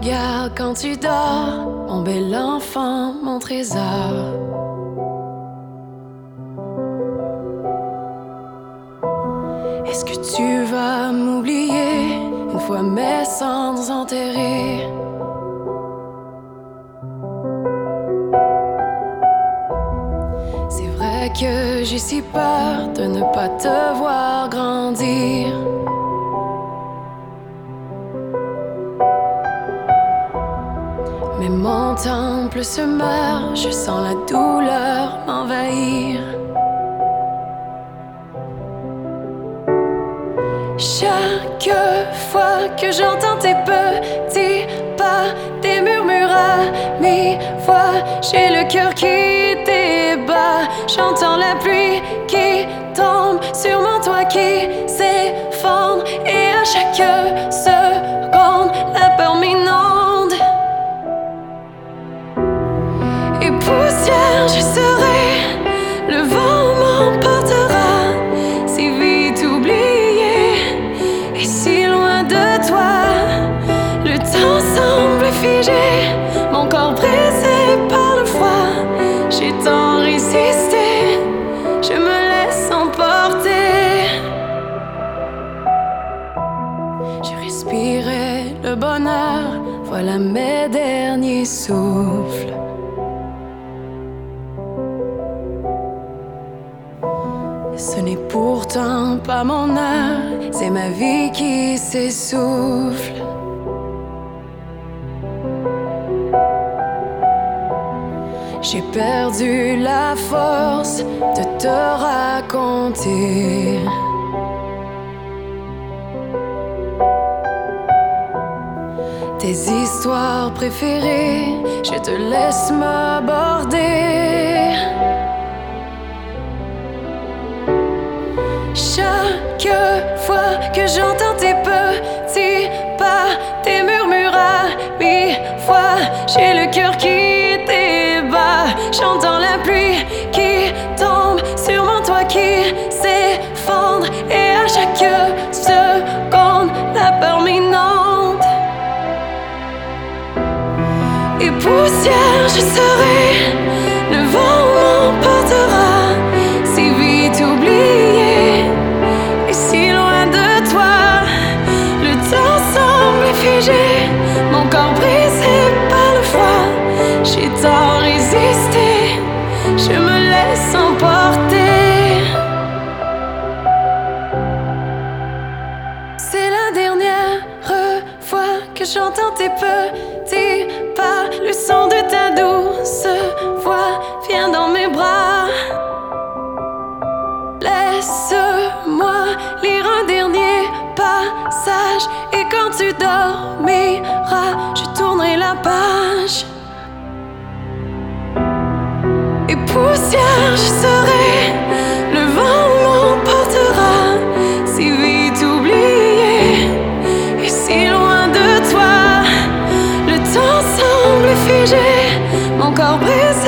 regarde quand tu dors, mon bel enfant, mon trésor. Est-ce que tu vas m'oublier une fois mes cendres enterrées? C'est vrai que j'ai si peur de ne pas te voir grandir. Mais mon temple se meurt, je sens la douleur m'envahir. Chaque fois que j'entends tes petits pas, tes murmures à mi-voix, j'ai le cœur qui débat. J'entends la pluie qui tombe sur mon toit qui s'effondre, et à chaque seconde, la peur m'inonde. Et poussière, je serai, le vent m'emportera, si vite oublié et si loin de toi. Le temps semble figé, mon corps brisé par le froid. J'ai tant résisté, je me laisse emporter. Je respirais le bonheur, voilà mes derniers souffles. Ce n'est pourtant pas mon heure, c'est ma vie qui s'essouffle. J'ai perdu la force de te raconter tes histoires préférées, je te laisse m'aborder. Chaque fois que j'entends tes petits pas, tes murmures à mi-voix, j'ai le cœur qui débat. J'entends la pluie qui tombe sur mon toit qui s'effondre, et à chaque seconde, la peur m'inonde. Et poussière, je serai, le vent m'emportera, si vite oublié et si loin de toi. Le temps semble figé, mon corps brisé par le froid. J'ai tant résisté, je me laisse emporter. C'est la dernière fois que j'entends tes petits pas, le son de ta douce voix vient dans mes bras. Laisse-moi lire un dernier passage, et quand tu dormiras, je tournerai la page. Et poussière, je serai, le vent m'emportera, si vite oublié et si loin de toi. Le temps semble figé, mon corps brisé